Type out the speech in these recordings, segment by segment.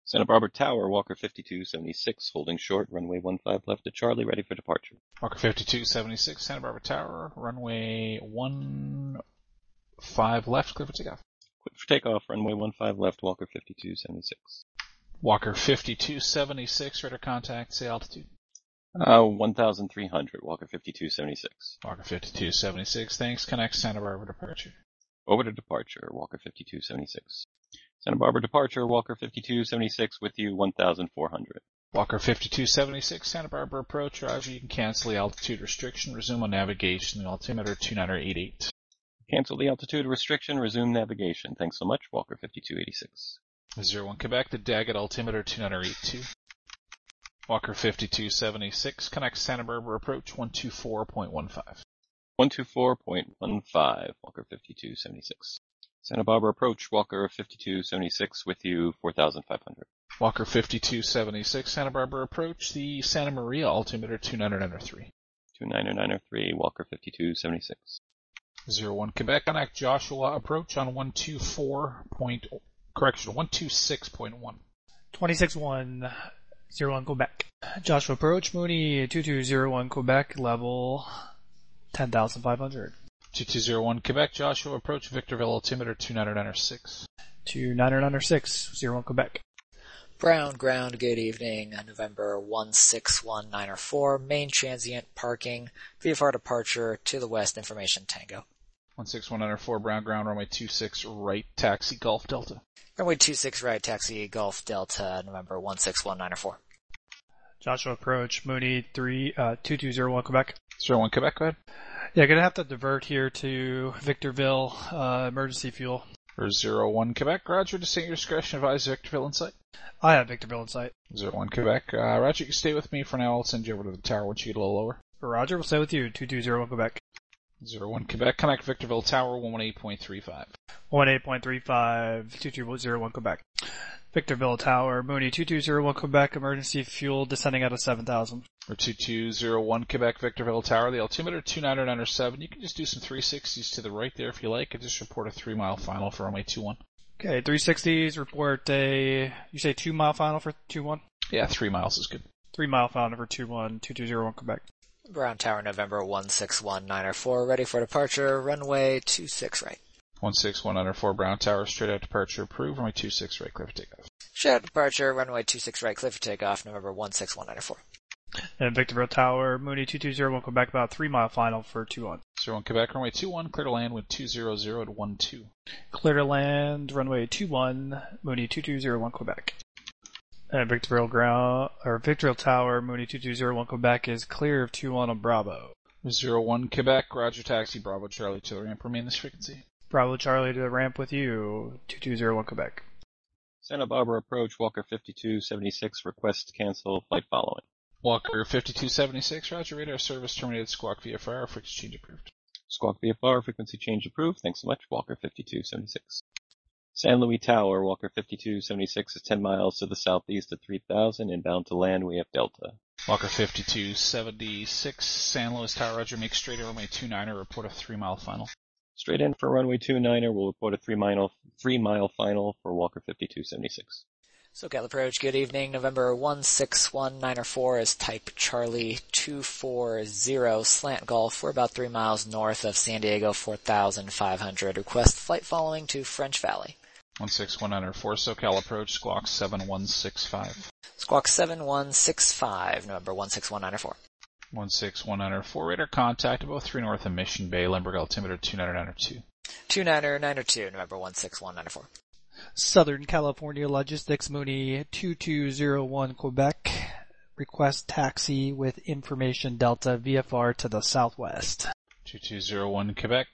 Santa Barbara Tower, Walker 5276, holding short, runway 15 left to Charlie, ready for departure. Walker 5276, Santa Barbara Tower, runway 15 left, clear for takeoff. Clear for takeoff, runway 15 left, Walker 5276. Walker 5276, radar contact, say altitude. 1,300, Walker 5276. Walker 5276, thanks, connect Santa Barbara departure. Over to departure, Walker 5276. Santa Barbara departure, Walker 5276 with you, 1,400. Walker 5276, Santa Barbara approach, roger, you can cancel the altitude restriction, resume on navigation, the altimeter 2988. Cancel the altitude restriction, resume navigation. Thanks so much, Walker 5286. 01 Quebec, the DAG at altimeter 2982. Walker 5276, connect Santa Barbara approach 124.15. 124.15, Walker 5276. Santa Barbara approach, Walker 5276 with you, 4,500. Walker 5276, Santa Barbara approach, the Santa Maria altimeter 2993. 2993, Walker 5276. 01 Quebec, connect Joshua approach on 126.1. 26-1, 01 Quebec. Joshua approach, Mooney 2201 Quebec, level 10,500. 2201 Quebec, Joshua approach, Victorville altimeter 2996. 2996, 01 Quebec. Brown ground, good evening, November 161904, main transient parking, VFR departure to the west, information Tango. 16104 Brown ground, runway 26 right, taxi Golf Delta. Runway 26 right, taxi Golf Delta, November 161904. Joshua approach, Mooney 2201 Quebec. 01 Quebec, go ahead. Yeah, gonna have to divert here to Victorville, emergency fuel. For 01 Quebec, roger, to your discretion, advise Victorville in sight. I have Victorville in sight. 01 Quebec, roger, you can stay with me for now, I'll send you over to the tower once you get a little lower. Roger, we'll stay with you, 2201 Quebec. 01 Quebec, connect Victorville Tower, 118.35. 118.35, 2201 Quebec. Victorville Tower, Mooney 2201 Quebec, emergency fuel descending out of 7,000. Or 2201 Quebec, Victorville Tower, the altimeter 2997. You can just do some 360s to the right there if you like, and just report a 3-mile final for runway 21. Okay, 360s, report you say 2-mile final for 21? Yeah, 3 miles is good. 3-mile final for 2201 Quebec. Brown Tower, November 161904, ready for departure, runway 26 right. 16104 Brown Tower, straight out departure approved, runway 26 right, clear for takeoff. Straight out departure, runway 26 right, clear for takeoff, November 16194. And Victorville Tower, Mooney 2201 Quebec, about 3-mile final for 21. 01 Quebec, runway 21, clear to land with 200 to 12. Clear to land, runway 21, Mooney 2201 Quebec. And Victorville Tower, Mooney 2201 Quebec is clear of 21 on Bravo. 01 Quebec, roger, taxi Bravo Charlie to the ramp, remain this frequency. Bravo Charlie to the ramp with you, 2201 Quebec. Santa Barbara approach, Walker 5276, request cancel, flight following. Walker 5276, roger, radar service terminated, squawk VFR, frequency change approved. Squawk VFR, frequency change approved. Thanks so much, Walker 5276. San Luis Tower, Walker 5276 is 10 miles to the southeast at 3,000, inbound to land, we have Delta. Walker 5276, San Luis Tower, roger, make straight runway 29er, report a 3-mile final. Straight in for runway 29er, we'll report a 3-mile final for Walker 5276. SoCal approach, good evening, November 161904 is type Charlie 240, slant Golf, we're about 3 miles north of San Diego, 4,500, request flight following to French Valley. 16104 SoCal approach, squawk 7165. Squawk 7165, November 16194. 16194, radar contact about 3 north of Mission Bay, Limburg altimeter 2992. 2992, November 16194. Southern California Logistics, Mooney 2201 Quebec. Request taxi with information Delta VFR to the southwest. 2201 Quebec.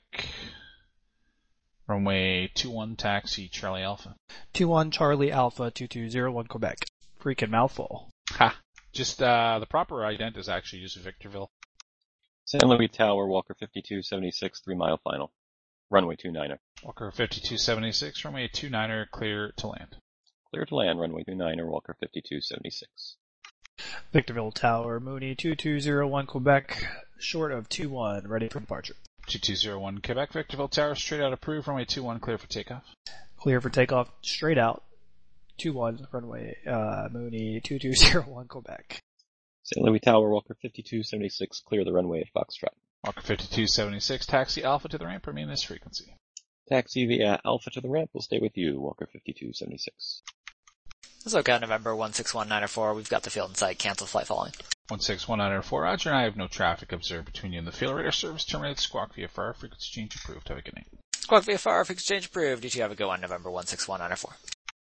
Runway 21 taxi Charlie Alpha. 21 Charlie Alpha 2201 Quebec. Freaking mouthful. Ha! Just, the proper ident is actually just Victorville. San Luis Tower, Walker 5276, 3-mile final. Runway 29er. Walker 5276, runway 29er, clear to land. Clear to land, runway 29er, Walker 5276. Victorville Tower, Mooney 2201 Quebec, short of 21, ready for departure. 2201 Quebec, Victorville Tower, straight out approved, runway 21, clear for takeoff. Clear for takeoff, straight out, 21, runway, Mooney 2201 Quebec. St. Louis Tower, Walker 5276, clear the runway at Foxtrot. Walker 5276, taxi Alpha to the ramp, remain this frequency. Taxi via Alpha to the ramp will stay with you, Walker 5276. SoCal November 161904, we've got the field in sight, cancel flight following. 16194, Roger, and I have no traffic observed between you and the field. Radar service terminated, squawk VFR, frequency change approved. Have a good night. Squawk VFR, frequency change approved. You two have a go on November 161904.